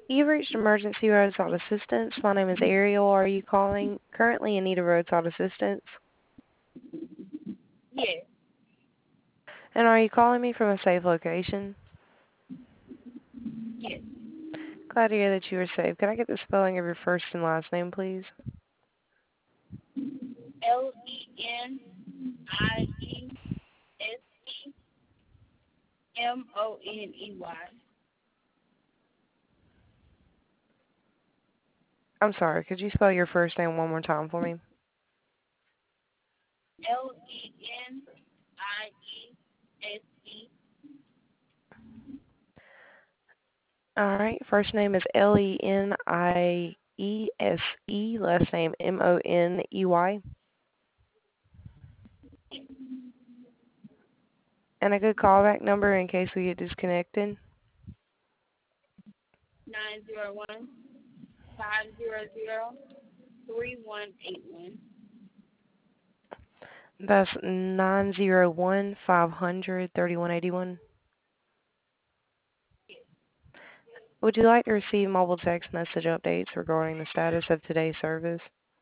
You've reached emergency roadside assistance. My name is Ariel. Are you calling currently in need of roadside assistance? Yes. And are you calling me from a safe location? Yes. Glad to hear that you were safe. Could I get the spelling of your first and last name, please? Leniesemony. I'm sorry, could you spell your first name one more time for me? Leniese. Alright, first name is Leniese, last name Money. And a good callback number in case we get disconnected. 901-500-3181. That's 901-500-3181. Would you like to receive mobile text message updates regarding the status of today's service?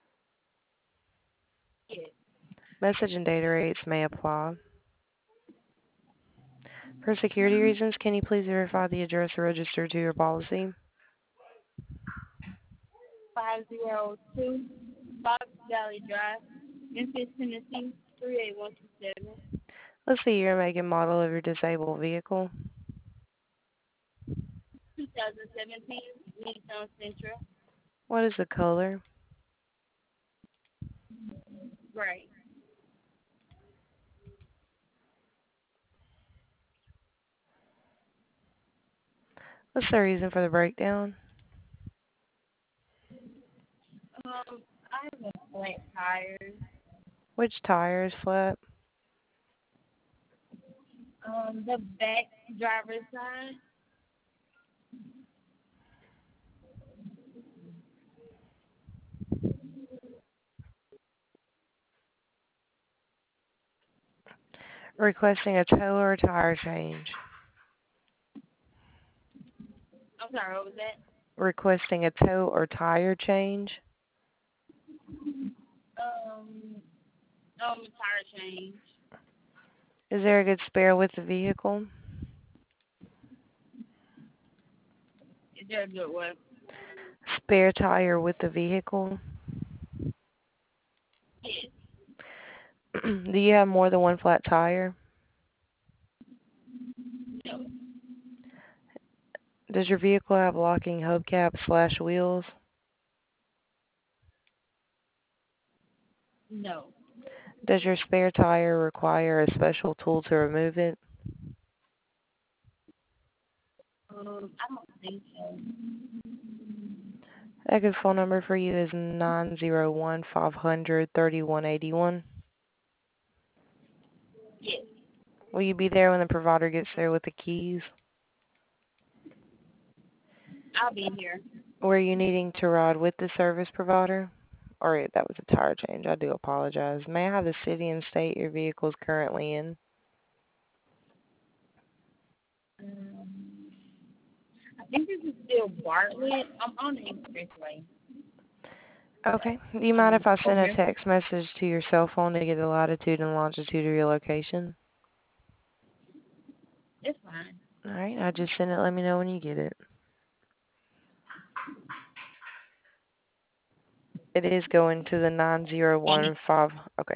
Yes. Message and data rates may apply. For security reasons, can you please verify the address registered to your policy? 502 Fox Valley Drive, Memphis, Tennessee 38127. What's the year, make, and model of your disabled vehicle? 2017 Nissan Sentra. What is the color? Gray. What's the reason for the breakdown? I have a flat tires. Which tire is flat? The back driver's side. Requesting a tow or a tire change? I'm sorry, what was that? Requesting a tow or tire change? Tire change. Is there a good spare with the vehicle? Is there a good what? Spare tire with the vehicle? Yes. Do you have more than one flat tire? No. Does your vehicle have locking hubcaps/wheels? No. Does your spare tire require a special tool to remove it? I don't think so. A good phone number for you is 901-500-3181. Yes. Will you be there when the provider gets there with the keys? I'll be here. Were you needing to ride with the service provider? Or that was a tire change. I do apologize. May I have the city and state your vehicle is currently in? I think this is still Bartlett. I'm on the expressway. Okay. Do you mind if I send a Okay. text message to your cell phone to get the latitude and longitude of your location? It's fine. All right. I just sent it. Let me know when you get it. It is going to the 9015. Okay.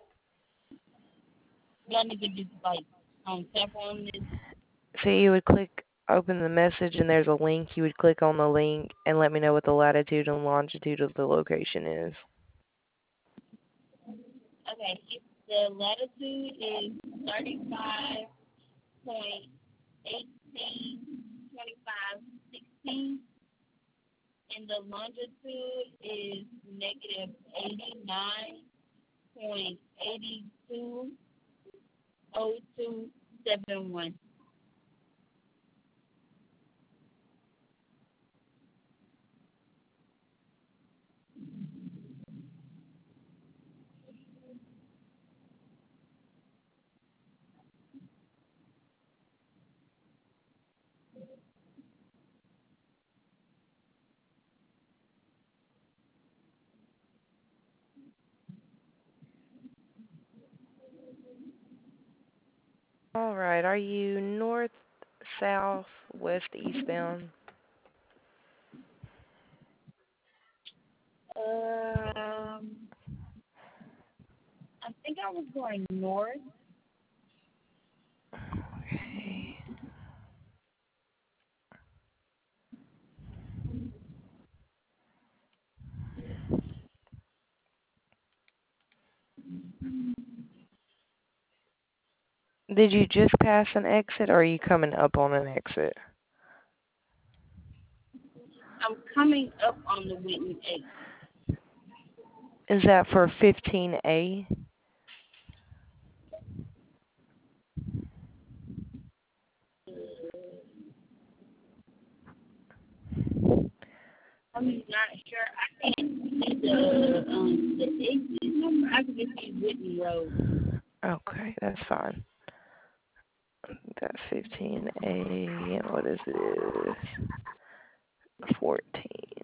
Y'all need to do like on cell phone this. So you would open the message, and there's a link. You would click on the link and let me know what the latitude and longitude of the location is. Okay, the latitude is 35.182516, and the longitude is negative 89.820271. All right. Are you north, south, west, eastbound? I think I was going north. Okay. Did you just pass an exit, or are you coming up on an exit? I'm coming up on the Whitney 8. Is that for 15A? I'm not sure. I can't see the exit number. I can just see Whitney Road. Okay, that's fine. That's 15A. And what is this? 14.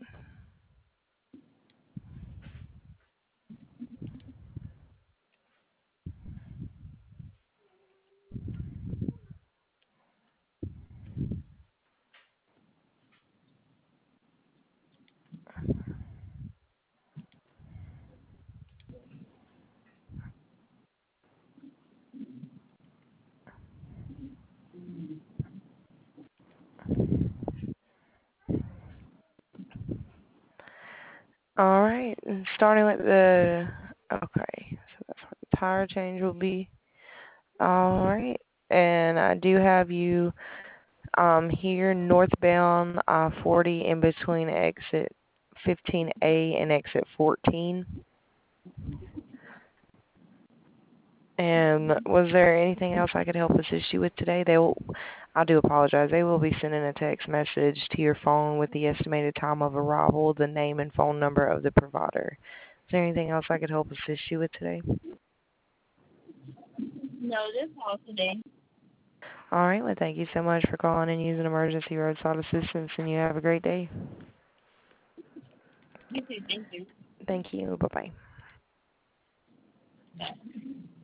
All right, and starting with the, okay, so that's what the tire change will be. All right, and I do have you here northbound 40 in between exit 15A and exit 14. And was there anything else I could help assist you with today? I do apologize. They will be sending a text message to your phone with the estimated time of arrival, the name and phone number of the provider. Is there anything else I could help assist you with today? No, that's all today. All right. Well, thank you so much for calling and using emergency roadside assistance, and you have a great day. You too. Thank you. Thank you. Bye-bye. Bye.